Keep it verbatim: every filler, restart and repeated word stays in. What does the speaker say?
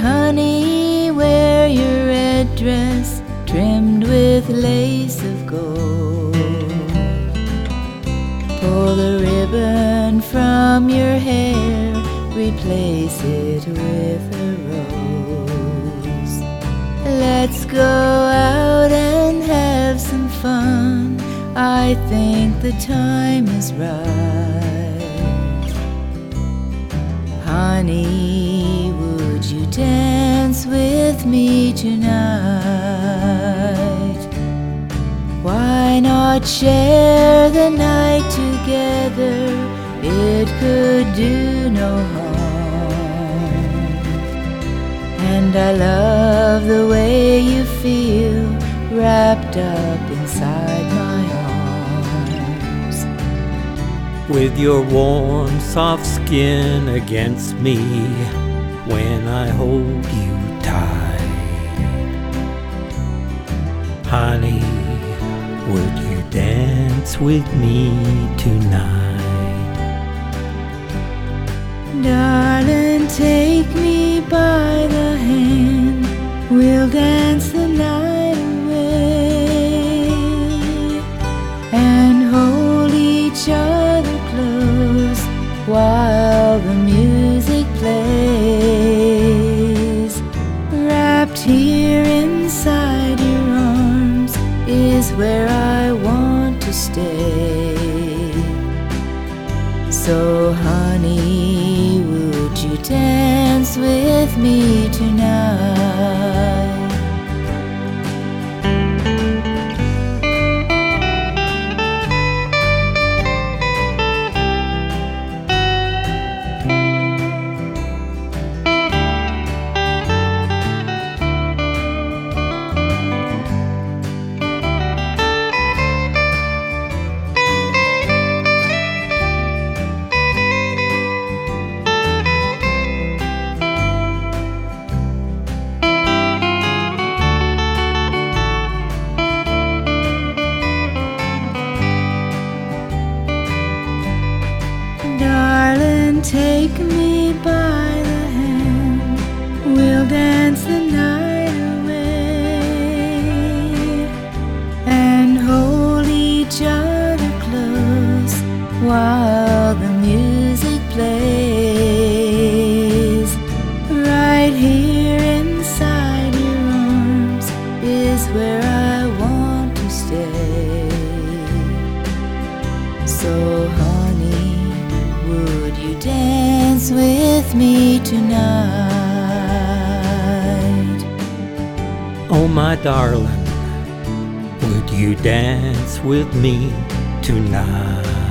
honey, wear your red dress trimmed with lace of gold. Pull the ribbon from your hair, replace it with a rose. Let's go out and have some fun, I think the time is right. Honey, would you dance with me tonight? Why not share the night together? It could do no harm. And I love the way you feel wrapped up inside my arms. With your warm, soft skin against me when I hold you tight. Honey, would you dance with me tonight? Darling, take me by the hand, we'll dance the night away and hold each other close while the music plays. Wrapped here inside your arms is where I want to stay. So honey, would you dance with me tonight? Darling, take me by the hand, we'll dance the night away and hold each other close while the music plays. Right here inside your arms is where I want to stay. So honey, would you dance with me tonight? Oh my darling, would you dance with me tonight?